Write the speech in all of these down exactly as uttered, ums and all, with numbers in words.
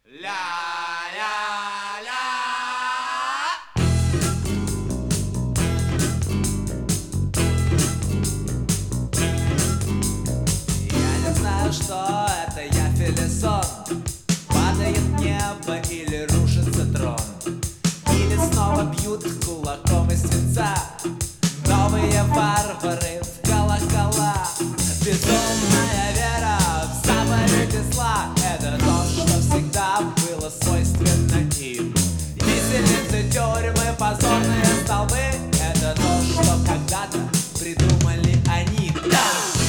Ля-ля-ля. Я не знаю, что это, я Фелисон. Падает небо или рушится трон, или снова бьют кулаком из свинца новые варвары в колокола. Безумная вера в заповеди зла — это то, что всегда было свойственно им. Виселицы, тюрьмы, позорные столбы — это то, что когда-то придумали они. Да!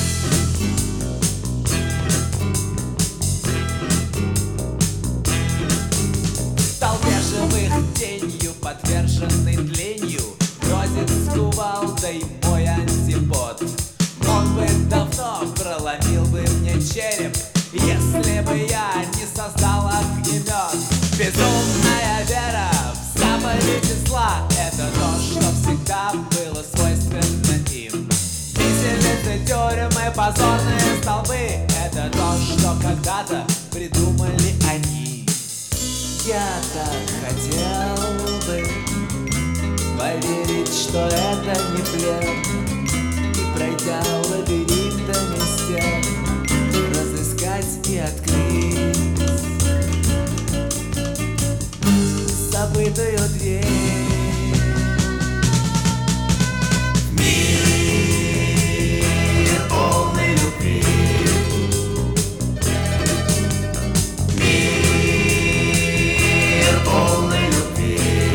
В толпе живых тенью, подверженный тлению, бродит с кувалдой мой антипод. Он бы давно проломил бы мне череп, если бы я не создал огнемет. Безумная вера в заповеди зла — это то, что всегда было свойственно им. Виселицы, тюрьмы, позорные столбы — это то, что когда-то придумали они. Я так хотел бы поверить, что это не плен, и, пройдя лабиринтами стен, разыскать и открыть забытую дверь. Мир полный любви, мир полный любви.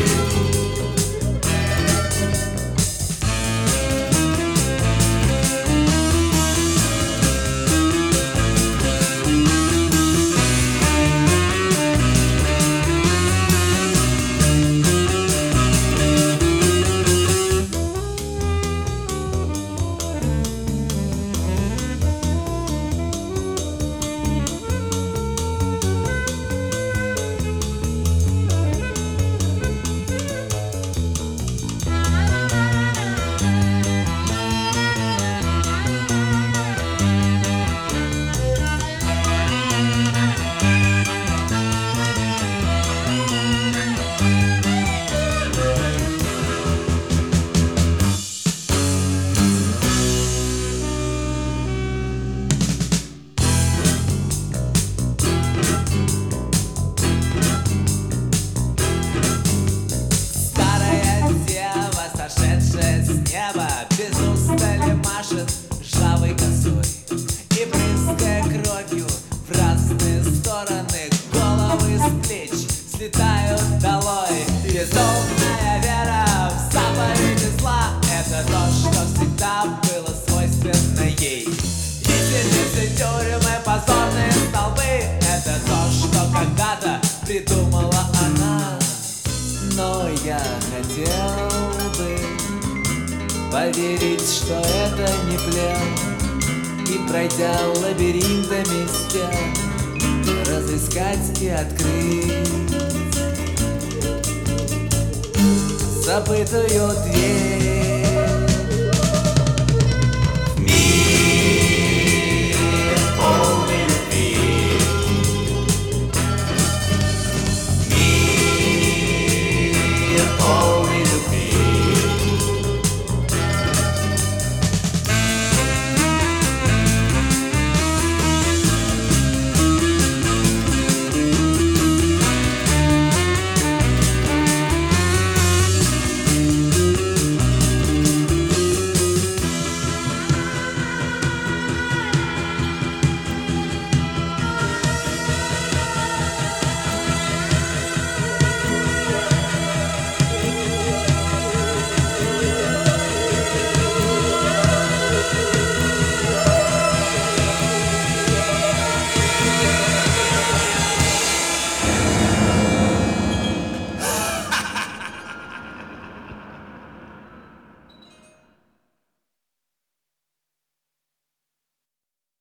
Без устали машет ржавой косой и, брызгая кровью в разные стороны, головы с плеч слетают долой. Безумная вера в заповеди зла — это то, что всегда было свойственно ей. Виселицы, тюрьмы, позорные столбы — это то, что когда-то придумала она. Но я хотел бы поверить, что это не плен, и, пройдя лабиринтами стен, разыскать и открыть забытую дверь.